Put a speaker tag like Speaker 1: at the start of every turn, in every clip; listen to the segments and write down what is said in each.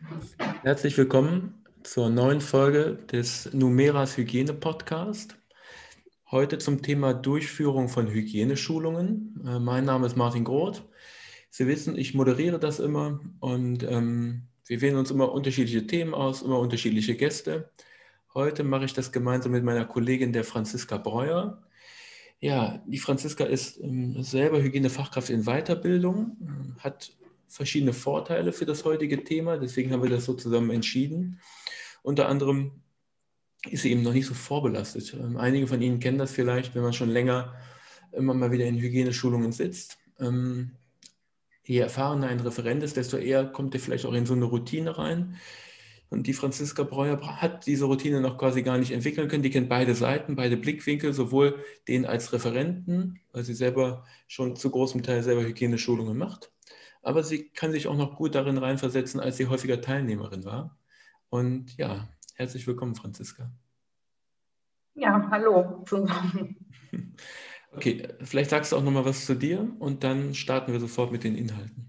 Speaker 1: Herzlich willkommen zur neuen Folge des Numeras Hygiene Podcast. Heute zum Thema Durchführung von Hygieneschulungen. Mein Name ist Martin Groth. Sie wissen, ich moderiere das immer und wir wählen uns immer unterschiedliche Themen aus, immer unterschiedliche Gäste. Heute mache ich das gemeinsam mit meiner Kollegin, der Franziska Breuer. Ja, die Franziska ist selber Hygienefachkraft in Weiterbildung, hat verschiedene Vorteile für das heutige Thema, deswegen haben wir das so zusammen entschieden. Unter anderem ist sie eben noch nicht so vorbelastet. Einige von Ihnen kennen das vielleicht, wenn man schon länger immer mal wieder in Hygieneschulungen sitzt. Je erfahrener ein Referent ist, desto eher kommt er vielleicht auch in so eine Routine rein. Und die Franziska Breuer hat diese Routine noch quasi gar nicht entwickeln können. Die kennt beide Seiten, beide Blickwinkel, sowohl den als Referenten, weil sie selber schon zu großem Teil selber Hygieneschulungen macht. Aber sie kann sich auch noch gut darin reinversetzen, als sie häufiger Teilnehmerin war. Und ja, herzlich willkommen, Franziska.
Speaker 2: Ja, hallo zusammen.
Speaker 1: Okay, vielleicht sagst du auch noch mal was zu dir und dann starten wir sofort mit den Inhalten.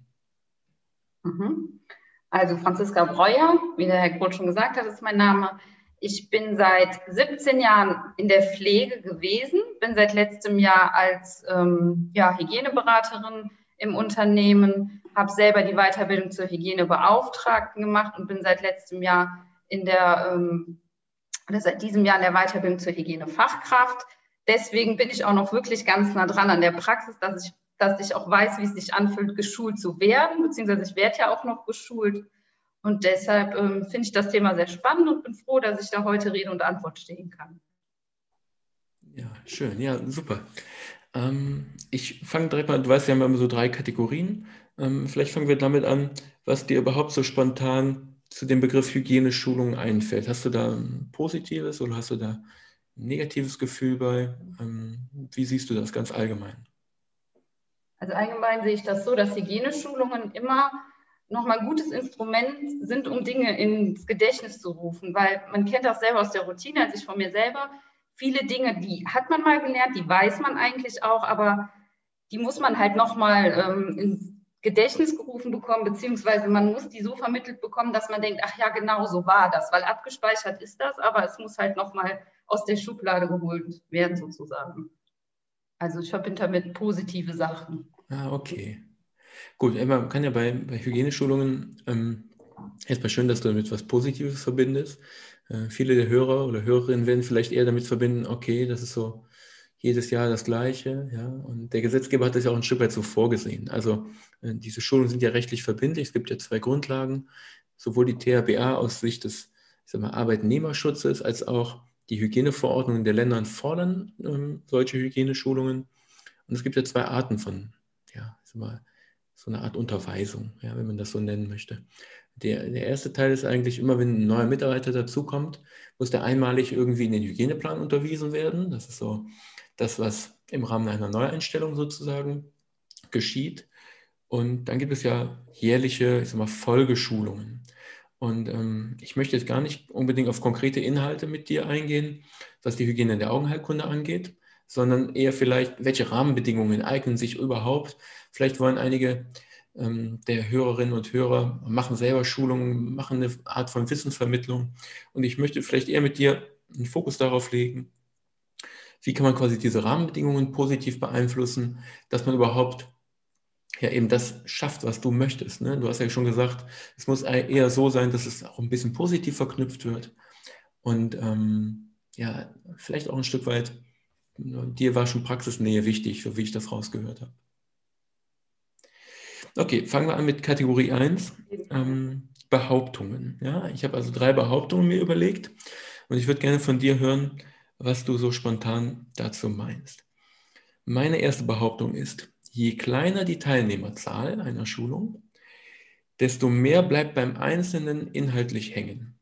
Speaker 2: Also Franziska Breuer, wie der Herr Groth schon gesagt hat, ist mein Name. Ich bin seit 17 Jahren in der Pflege gewesen, bin seit letztem Jahr als Hygieneberaterin im Unternehmen, habe selber die Weiterbildung zur Hygienebeauftragten gemacht und bin seit letztem Jahr seit diesem Jahr in der Weiterbildung zur Hygienefachkraft. Deswegen bin ich auch noch wirklich ganz nah dran an der Praxis, dass ich auch weiß, wie es sich anfühlt, geschult zu werden, beziehungsweise ich werde ja auch noch geschult. Und deshalb finde ich das Thema sehr spannend und bin froh, dass ich da heute Rede und Antwort stehen kann.
Speaker 1: Ja, schön. Ja, super. Ich fange direkt mal, du weißt, wir haben immer so 3 Kategorien. Vielleicht fangen wir damit an, was dir überhaupt so spontan zu dem Begriff Hygieneschulung einfällt. Hast du da ein positives oder hast du da ein negatives Gefühl bei? Wie siehst du das ganz allgemein?
Speaker 2: Also allgemein sehe ich das so, dass Hygieneschulungen immer nochmal ein gutes Instrument sind, um Dinge ins Gedächtnis zu rufen, weil man kennt das selber aus der Routine, also ich von mir selber, viele Dinge, die hat man mal gelernt, die weiß man eigentlich auch, aber die muss man halt nochmal ins Gedächtnis gerufen bekommen, beziehungsweise man muss die so vermittelt bekommen, dass man denkt, ach ja, genau so war das, weil abgespeichert ist das, aber es muss halt nochmal aus der Schublade geholt werden sozusagen. Also ich verbinde damit positive Sachen.
Speaker 1: Ah, okay. Gut, man kann ja bei Hygieneschulungen, erstmal schön, dass du damit was Positives verbindest. Viele der Hörer oder Hörerinnen werden vielleicht eher damit verbinden, okay, das ist so jedes Jahr das Gleiche. Ja? Und der Gesetzgeber hat das ja auch ein Stück weit so vorgesehen. Also diese Schulungen sind ja rechtlich verbindlich. Es gibt ja 2 Grundlagen, sowohl die THBA aus Sicht des Arbeitnehmerschutzes als auch die Hygieneverordnungen der Länder fordern solche Hygieneschulungen. Und es gibt ja 2 Arten von, ja, so eine Art Unterweisung, ja, wenn man das so nennen möchte. Der erste Teil ist eigentlich immer, wenn ein neuer Mitarbeiter dazukommt, muss der einmalig irgendwie in den Hygieneplan unterwiesen werden. Das ist so das, was im Rahmen einer Neueinstellung sozusagen geschieht. Und dann gibt es ja jährliche, Folgeschulungen. Und ich möchte jetzt gar nicht unbedingt auf konkrete Inhalte mit dir eingehen, was die Hygiene der Augenheilkunde angeht, sondern eher vielleicht, welche Rahmenbedingungen eignen sich überhaupt. Vielleicht wollen einige der Hörerinnen und Hörer machen selber Schulungen, machen eine Art von Wissensvermittlung. Und ich möchte vielleicht eher mit dir einen Fokus darauf legen, wie kann man quasi diese Rahmenbedingungen positiv beeinflussen, dass man überhaupt ja eben das schafft, was du möchtest. Ne? Du hast ja schon gesagt, es muss eher so sein, dass es auch ein bisschen positiv verknüpft wird. Und ja, vielleicht auch ein Stück weit, dir war schon Praxisnähe wichtig, so wie ich das rausgehört habe. Okay, fangen wir an mit Kategorie 1, Behauptungen. Ja, ich habe also 3 Behauptungen mir überlegt und ich würde gerne von dir hören, was du so spontan dazu meinst. Meine erste Behauptung ist, je kleiner die Teilnehmerzahl einer Schulung, desto mehr bleibt beim Einzelnen inhaltlich hängen.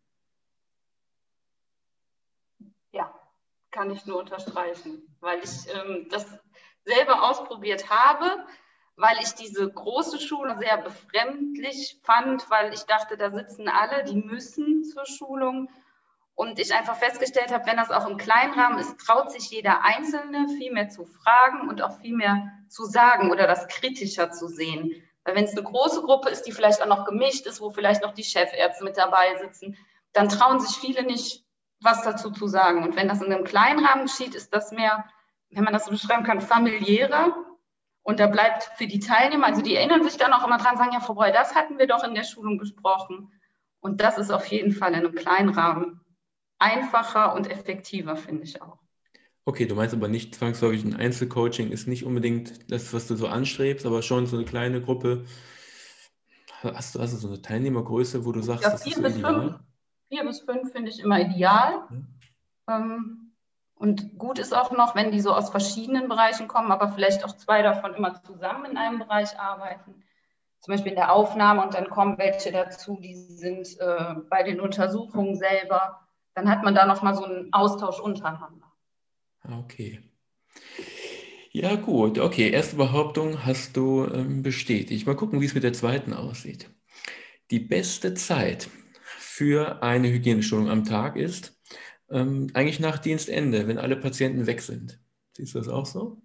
Speaker 2: Ja, kann ich nur unterstreichen, weil ich das selber ausprobiert habe, weil ich diese große Schule sehr befremdlich fand, weil ich dachte, da sitzen alle, die müssen zur Schulung. Und ich einfach festgestellt habe, wenn das auch im kleinen Rahmen ist, traut sich jeder Einzelne viel mehr zu fragen und auch viel mehr zu sagen oder das kritischer zu sehen. Weil wenn es eine große Gruppe ist, die vielleicht auch noch gemischt ist, wo vielleicht noch die Chefärzte mit dabei sitzen, dann trauen sich viele nicht, was dazu zu sagen. Und wenn das in einem kleinen Rahmen geschieht, ist das mehr, wenn man das so beschreiben kann, familiärer. Und da bleibt für die Teilnehmer, also die erinnern sich dann auch immer dran, sagen, ja, Frau Breu, das hatten wir doch in der Schulung besprochen. Und das ist auf jeden Fall in einem kleinen Rahmen einfacher und effektiver, finde ich auch.
Speaker 1: Okay, du meinst aber nicht zwangsläufig ein Einzelcoaching ist nicht unbedingt das, was du so anstrebst, aber schon so eine kleine Gruppe. Hast du so eine Teilnehmergröße, wo du sagst,
Speaker 2: Ja,
Speaker 1: das ist so ideal?
Speaker 2: 4 bis 5 finde ich immer ideal.
Speaker 1: Ja.
Speaker 2: Und gut ist auch noch, wenn die so aus verschiedenen Bereichen kommen, aber vielleicht auch 2 davon immer zusammen in einem Bereich arbeiten. Zum Beispiel in der Aufnahme und dann kommen welche dazu, die sind bei den Untersuchungen selber. Dann hat man da nochmal so einen Austausch untereinander.
Speaker 1: Okay. Ja, gut. Okay, erste Behauptung hast du bestätigt. Mal gucken, wie es mit der zweiten aussieht. Die beste Zeit für eine Hygieneschulung am Tag ist eigentlich nach Dienstende, wenn alle Patienten weg sind. Siehst du das auch so?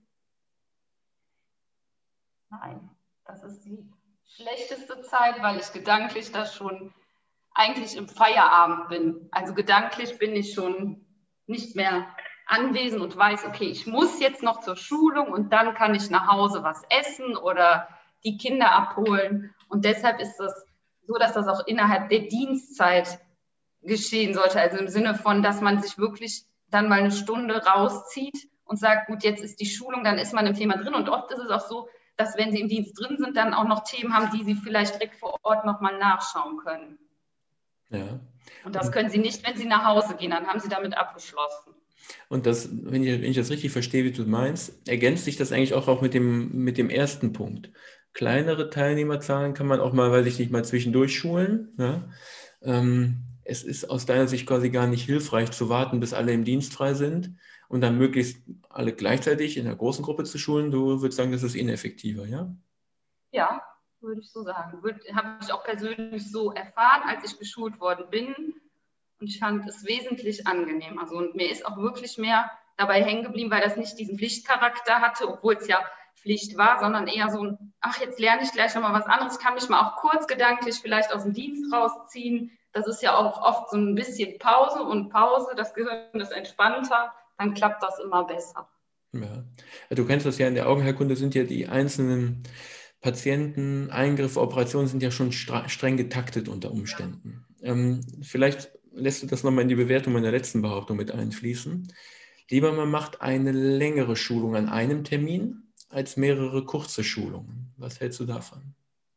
Speaker 2: Nein, das ist die schlechteste Zeit, weil ich gedanklich da schon eigentlich im Feierabend bin. Also gedanklich bin ich schon nicht mehr anwesend und weiß, okay, ich muss jetzt noch zur Schulung und dann kann ich nach Hause was essen oder die Kinder abholen. Und deshalb ist es so, dass das auch innerhalb der Dienstzeit geschehen sollte. Also im Sinne von, dass man sich wirklich dann mal eine Stunde rauszieht und sagt, gut, jetzt ist die Schulung, dann ist man im Thema drin. Und oft ist es auch so, dass wenn sie im Dienst drin sind, dann auch noch Themen haben, die sie vielleicht direkt vor Ort nochmal nachschauen können.
Speaker 1: Ja.
Speaker 2: Und das können sie nicht, wenn sie nach Hause gehen, dann haben sie damit abgeschlossen.
Speaker 1: Und das, wenn ich das richtig verstehe, wie du meinst, ergänzt sich das eigentlich auch mit dem ersten Punkt. Kleinere Teilnehmerzahlen kann man auch mal, weiß ich nicht, mal zwischendurch schulen. Ja? Es ist aus deiner Sicht quasi gar nicht hilfreich zu warten, bis alle im Dienst frei sind und dann möglichst alle gleichzeitig in einer großen Gruppe zu schulen. Du würdest sagen, das ist ineffektiver, ja?
Speaker 2: Ja, würde ich so sagen. Habe ich auch persönlich so erfahren, als ich geschult worden bin. Und ich fand es wesentlich angenehmer. Also, und mir ist auch wirklich mehr dabei hängen geblieben, weil das nicht diesen Pflichtcharakter hatte, obwohl es ja Pflicht war, sondern eher so ein, ach, jetzt lerne ich gleich nochmal was anderes, kann mich mal auch kurz gedanklich vielleicht aus dem Dienst rausziehen. Das ist ja auch oft so ein bisschen Pause und Pause, das Gehirn ist entspannter, dann klappt das immer besser.
Speaker 1: Ja. Du kennst das ja, in der Augenheilkunde sind ja die einzelnen Patienten, Eingriffe, Operationen sind ja schon streng getaktet unter Umständen. Vielleicht lässt du das nochmal in die Bewertung meiner letzten Behauptung mit einfließen. Lieber man macht eine längere Schulung an einem Termin als mehrere kurze Schulungen. Was hältst du davon?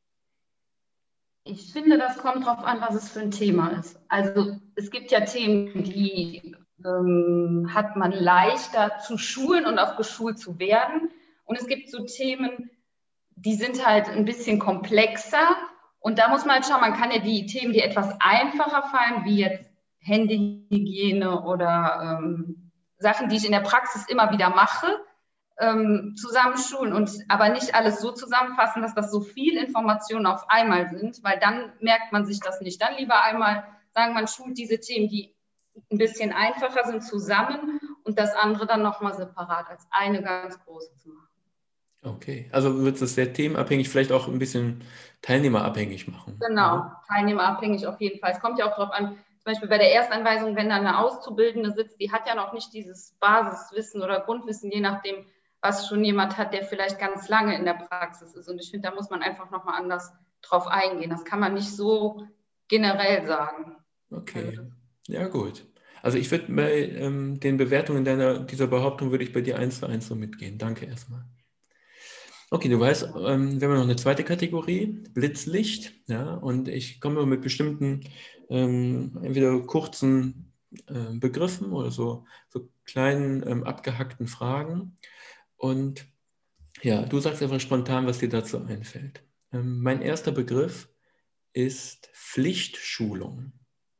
Speaker 2: Ich finde, das kommt darauf an, was es für ein Thema ist. Also es gibt ja Themen, die hat man leichter zu schulen und auch geschult zu werden. Und es gibt so Themen, die sind halt ein bisschen komplexer. Und da muss man halt schauen, man kann ja die Themen, die etwas einfacher fallen, wie jetzt Händehygiene oder Sachen, die ich in der Praxis immer wieder mache, zusammenschulen und aber nicht alles so zusammenfassen, dass das so viel Informationen auf einmal sind, weil dann merkt man sich das nicht. Dann lieber einmal sagen, man schult diese Themen, die ein bisschen einfacher sind, zusammen und das andere dann nochmal separat als eine ganz große zu machen.
Speaker 1: Okay, also wird es sehr themenabhängig, vielleicht auch ein bisschen teilnehmerabhängig machen.
Speaker 2: Genau,
Speaker 1: Ja?
Speaker 2: teilnehmerabhängig auf jeden Fall. Es kommt ja auch darauf an, zum Beispiel bei der Erstanweisung, wenn da eine Auszubildende sitzt, die hat ja noch nicht dieses Basiswissen oder Grundwissen, je nachdem, was schon jemand hat, der vielleicht ganz lange in der Praxis ist. Und ich finde, da muss man einfach nochmal anders drauf eingehen. Das kann man nicht so generell sagen.
Speaker 1: Okay, ja gut. Also ich würde bei den Bewertungen dieser Behauptung würde ich bei dir 1:1 so mitgehen. Danke erstmal. Okay, du weißt, wir haben noch eine zweite Kategorie, Blitzlicht. Ja, und ich komme mit bestimmten entweder kurzen Begriffen oder so kleinen abgehackten Fragen. Und ja, du sagst einfach spontan, was dir dazu einfällt. Mein erster Begriff ist Pflichtschulung.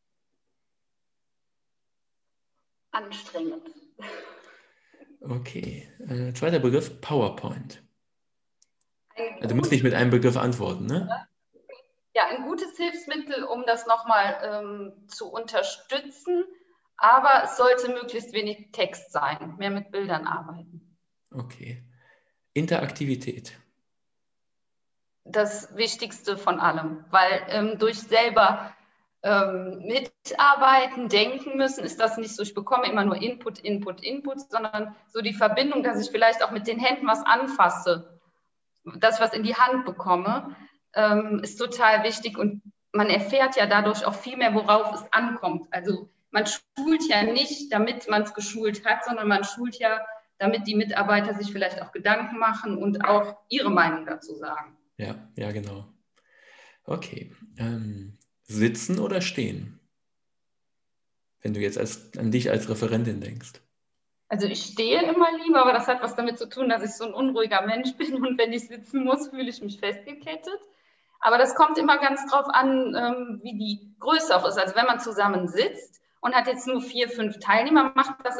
Speaker 2: Anstrengend.
Speaker 1: Okay. Zweiter Begriff, PowerPoint. Also du musst nicht
Speaker 2: Gut,
Speaker 1: mit einem Begriff antworten, ne?
Speaker 2: ja, ein gutes Hilfsmittel, um das nochmal zu unterstützen, aber es sollte möglichst wenig Text sein, mehr mit Bildern arbeiten.
Speaker 1: Okay. Interaktivität.
Speaker 2: das Wichtigste von allem, weil durch selber mitarbeiten, denken müssen, ist das nicht so, ich bekomme immer nur Input, Input, Input, sondern so die Verbindung, dass ich vielleicht auch mit den Händen was anfasse, das, was in die Hand bekomme, ist total wichtig und man erfährt ja dadurch auch viel mehr, worauf es ankommt. Also man schult ja nicht, damit man es geschult hat, sondern man schult ja, damit die Mitarbeiter sich vielleicht auch Gedanken machen und auch ihre Meinung dazu sagen.
Speaker 1: Ja, ja, genau. Okay. Sitzen oder stehen? Wenn du jetzt an dich als Referentin denkst.
Speaker 2: Also ich stehe immer lieber, aber das hat was damit zu tun, dass ich so ein unruhiger Mensch bin und wenn ich sitzen muss, fühle ich mich festgekettet. Aber das kommt immer ganz drauf an, wie die Größe auch ist. Also wenn man zusammen sitzt und hat jetzt nur 4, 5 Teilnehmer, macht das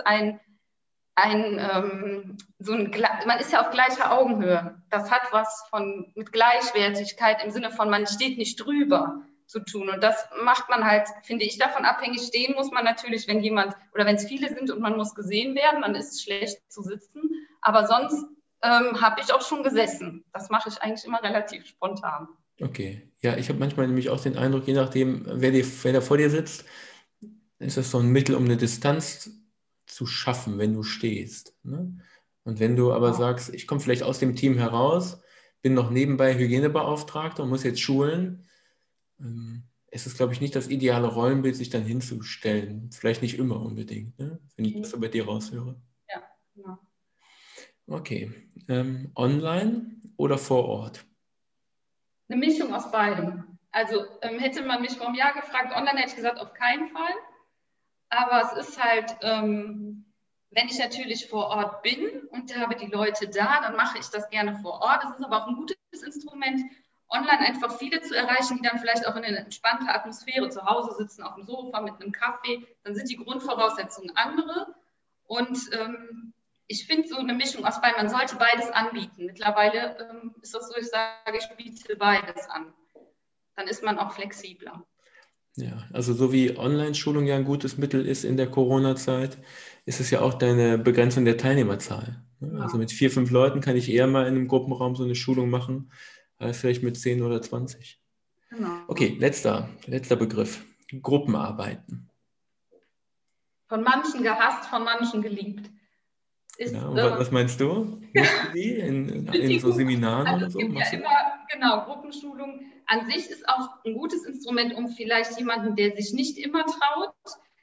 Speaker 2: man ist ja auf gleicher Augenhöhe. Das hat was mit Gleichwertigkeit im Sinne von, man steht nicht drüber zu tun. Und das macht man halt, finde ich, davon abhängig. Stehen muss man natürlich, wenn jemand oder wenn es viele sind und man muss gesehen werden, dann ist es schlecht zu sitzen. Aber sonst habe ich auch schon gesessen. Das mache ich eigentlich immer relativ spontan.
Speaker 1: Okay. Ja, ich habe manchmal nämlich auch den Eindruck, je nachdem, wer da vor dir sitzt, ist das so ein Mittel, um eine Distanz zu schaffen, wenn du stehst. Ne? Und wenn du aber sagst, ich komme vielleicht aus dem Team heraus, bin noch nebenbei Hygienebeauftragter und muss jetzt schulen, ist es, glaube ich, nicht das ideale Rollenbild, sich dann hinzustellen. Vielleicht nicht immer unbedingt, ne? Wenn ich das so bei dir raushöre.
Speaker 2: Ja, genau.
Speaker 1: Okay. Online oder vor Ort?
Speaker 2: Eine Mischung aus beidem. Also hätte man mich vor einem Jahr gefragt, online hätte ich gesagt, auf keinen Fall. Aber es ist halt, wenn ich natürlich vor Ort bin und habe die Leute da, dann mache ich das gerne vor Ort. Es ist aber auch ein gutes Instrument, online einfach viele zu erreichen, die dann vielleicht auch in einer entspannten Atmosphäre zu Hause sitzen, auf dem Sofa mit einem Kaffee. Dann sind die Grundvoraussetzungen andere. Und ich finde so eine Mischung aus beidem, man sollte beides anbieten. Mittlerweile ist das so, ich sage, ich biete beides an. Dann ist man auch flexibler.
Speaker 1: Ja, also so wie Online-Schulung ja ein gutes Mittel ist in der Corona-Zeit, ist es ja auch deine Begrenzung der Teilnehmerzahl.
Speaker 2: Ja.
Speaker 1: Also mit 4, 5 Leuten kann ich eher mal in einem Gruppenraum so eine Schulung machen, als vielleicht mit 10 oder 20.
Speaker 2: Genau.
Speaker 1: Okay, letzter Begriff. Gruppenarbeiten.
Speaker 2: Von manchen gehasst, von manchen geliebt.
Speaker 1: Ja, und was meinst du? Nutzt du die in so Seminaren oder so?
Speaker 2: Es gibt ja immer, genau, Gruppenschulung an sich ist auch ein gutes Instrument, um vielleicht jemanden, der sich nicht immer traut,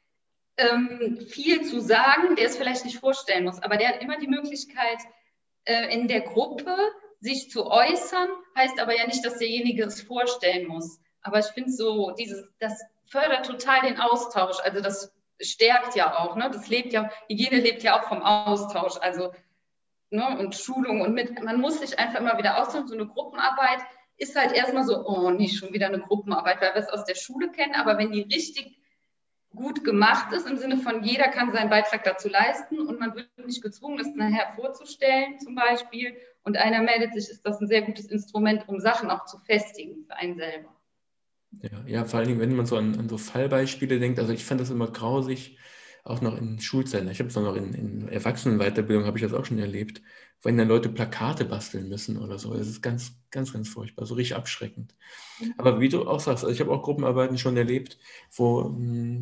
Speaker 2: viel zu sagen, der es vielleicht nicht vorstellen muss, aber der hat immer die Möglichkeit, in der Gruppe sich zu äußern, heißt aber ja nicht, dass derjenige es vorstellen muss. Aber ich finde so, das fördert total den Austausch, also das stärkt ja auch, ne? Hygiene lebt ja auch vom Austausch, also ne? Und Schulung und man muss sich einfach immer wieder austauschen, so eine Gruppenarbeit ist halt erstmal so, oh, nicht schon wieder eine Gruppenarbeit, weil wir es aus der Schule kennen, aber wenn die richtig gut gemacht ist, im Sinne von jeder kann seinen Beitrag dazu leisten und man wird nicht gezwungen, das nachher vorzustellen zum Beispiel und einer meldet sich, ist das ein sehr gutes Instrument, um Sachen auch zu festigen für einen selber.
Speaker 1: Ja, vor allen Dingen, wenn man so an so Fallbeispiele denkt, also ich fand das immer grausig, auch noch in Schulzeiten. Ich habe es auch noch in Erwachsenenweiterbildung, habe ich das auch schon erlebt, wenn dann Leute Plakate basteln müssen oder so. Das ist ganz, ganz, ganz furchtbar, so richtig abschreckend. Aber wie du auch sagst, also ich habe auch Gruppenarbeiten schon erlebt, wo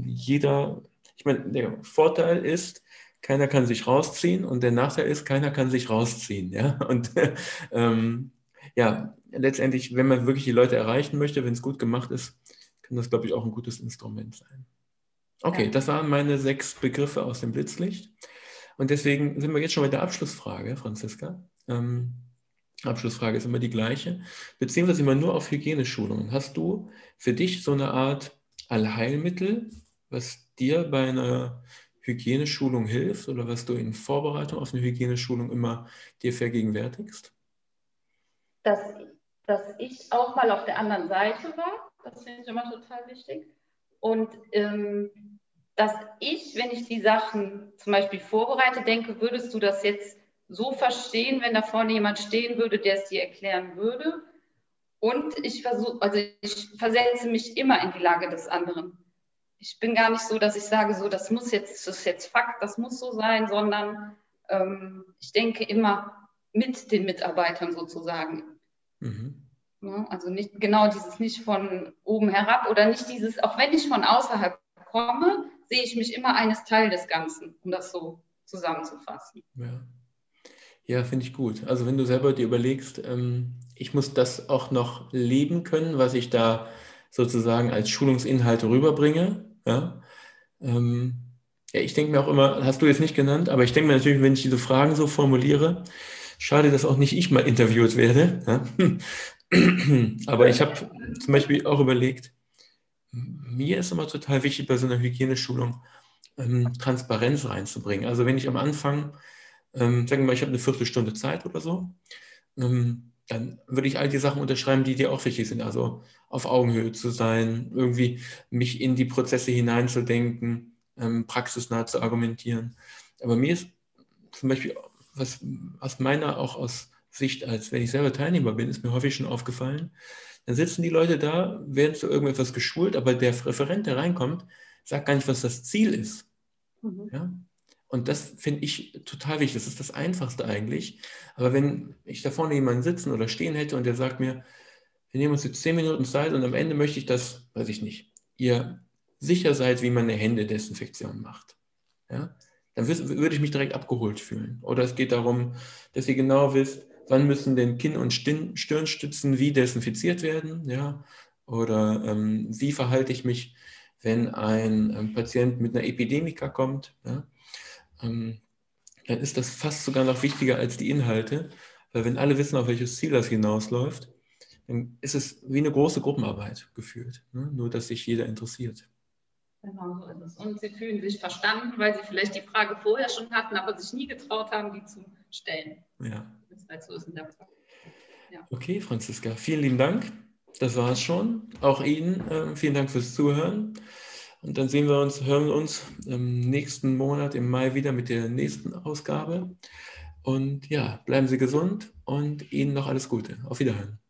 Speaker 1: ich meine, der Vorteil ist, keiner kann sich rausziehen und der Nachteil ist, keiner kann sich rausziehen. Ja? Und ja, letztendlich, wenn man wirklich die Leute erreichen möchte, wenn es gut gemacht ist, kann das, glaube ich, auch ein gutes Instrument sein. Okay, ja. Das waren meine 6 Begriffe aus dem Blitzlicht. Und deswegen sind wir jetzt schon bei der Abschlussfrage, Franziska. Abschlussfrage ist immer die gleiche, beziehungsweise immer nur auf Hygieneschulungen. Hast du für dich so eine Art Allheilmittel, was dir bei einer Hygieneschulung hilft oder was du in Vorbereitung auf eine Hygieneschulung immer dir vergegenwärtigst?
Speaker 2: Dass ich auch mal auf der anderen Seite war, das finde ich immer total wichtig. Und dass wenn ich die Sachen zum Beispiel vorbereite, denke, würdest du das jetzt so verstehen, wenn da vorne jemand stehen würde, der es dir erklären würde? Und ich versetze mich immer in die Lage des anderen. Ich bin gar nicht so, dass ich sage, so, das ist jetzt Fakt, das muss so sein, sondern ich denke immer mit den Mitarbeitern sozusagen.
Speaker 1: Mhm.
Speaker 2: Ne? Also nicht genau dieses nicht von oben herab oder nicht dieses, auch wenn ich von außerhalb komme, sehe ich mich immer eines Teil des Ganzen, um das so zusammenzufassen.
Speaker 1: Ja, ja, finde ich gut. Also wenn du selber dir überlegst, ich muss das auch noch leben können, was ich da sozusagen als Schulungsinhalte rüberbringe. Ja, ähm, ja, ich denke mir auch immer, hast du jetzt nicht genannt, aber ich denke mir natürlich, wenn ich diese Fragen so formuliere, schade, dass auch nicht ich mal interviewt werde. Ja? Aber ich habe zum Beispiel auch überlegt, mir ist immer total wichtig bei so einer Hygieneschulung, Transparenz reinzubringen. Also wenn ich am Anfang, sagen wir mal, ich habe eine Viertelstunde Zeit oder so, dann würde ich all die Sachen unterschreiben, die dir auch wichtig sind. Also auf Augenhöhe zu sein, irgendwie mich in die Prozesse hineinzudenken, praxisnah zu argumentieren. Aber mir ist zum Beispiel, was aus meiner auch aus Sicht, als wenn ich selber Teilnehmer bin, ist mir häufig schon aufgefallen, dann sitzen die Leute da, werden zu irgendetwas geschult, aber der Referent, der reinkommt, sagt gar nicht, was das Ziel ist.
Speaker 2: Mhm.
Speaker 1: Ja? Und das finde ich total wichtig. Das ist das Einfachste eigentlich. Aber wenn ich da vorne jemanden sitzen oder stehen hätte und der sagt mir, wir nehmen uns jetzt 10 Minuten Zeit und am Ende möchte ich das, weiß ich nicht, ihr sicher seid, wie man eine Händedesinfektion macht. Ja? Dann würde ich mich direkt abgeholt fühlen. Oder es geht darum, dass ihr genau wisst, wann müssen denn Kinn- und Stirnstützen wie desinfiziert werden. Ja? Oder wie verhalte ich mich, wenn ein Patient mit einer Epidemika kommt. Ja? Ähm, Dann ist das fast sogar noch wichtiger als die Inhalte, weil wenn alle wissen, auf welches Ziel das hinausläuft, dann ist es wie eine große Gruppenarbeit gefühlt, ne? Nur, dass sich jeder interessiert.
Speaker 2: Genau so ist es. Und sie fühlen sich verstanden, weil sie vielleicht die Frage vorher schon hatten, aber sich nie getraut haben, die zu stellen.
Speaker 1: Ja.
Speaker 2: Das ist halt so ist in der Praxis. Ja.
Speaker 1: Okay, Franziska, vielen lieben Dank. Das war es schon. Auch Ihnen vielen Dank fürs Zuhören. Und dann sehen wir uns, hören wir uns nächsten Monat im Mai wieder mit der nächsten Ausgabe. Und ja, bleiben Sie gesund und Ihnen noch alles Gute. Auf Wiederhören.